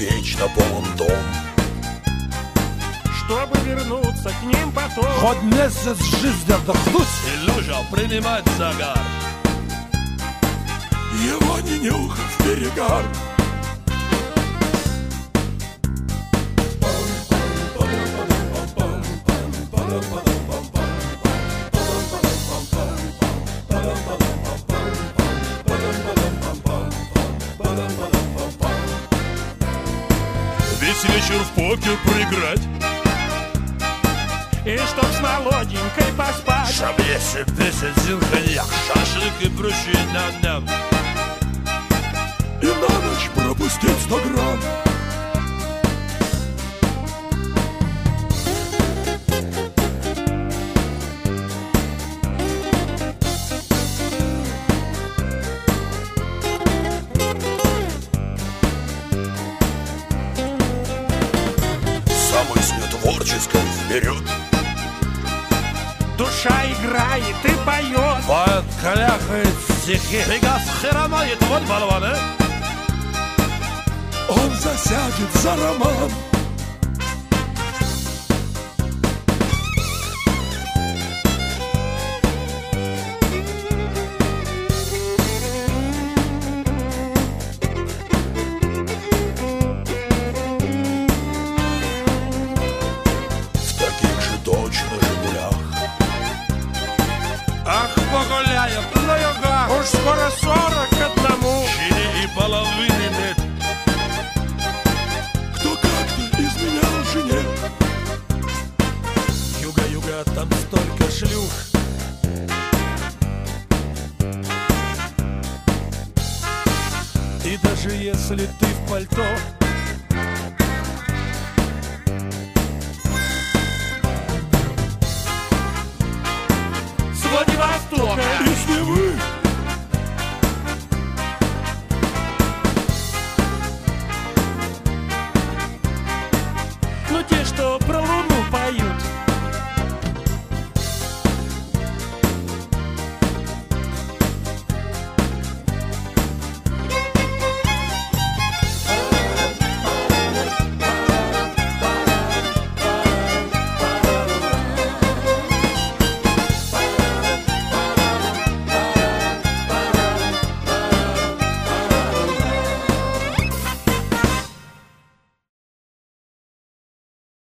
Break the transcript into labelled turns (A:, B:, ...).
A: вечно полон дом.
B: Чтобы вернуться к ним потом,
C: хоть месяц жизни отдохнуть.
A: Илюша, принимать загар. Его не нюхать в перегар. Весь вечер в покер проиграть,
B: и чтоб с молоденькой поспать,
A: чтоб если бесит коньяк, шашлык и прочие ням-ням, и на ночь пропустить 100 грамм. За мыслью творческой вперед.
B: душа играет и поет.
C: Поэт каляхает стихи.
A: Пегас хромает, вот болваны. Он засядет за роман.
B: На югах уж скоро 41.
A: Чили и половины нет. Кто как-то изменял жене.
C: Юга-юга, там столько шлюх. И даже если ты в пальто,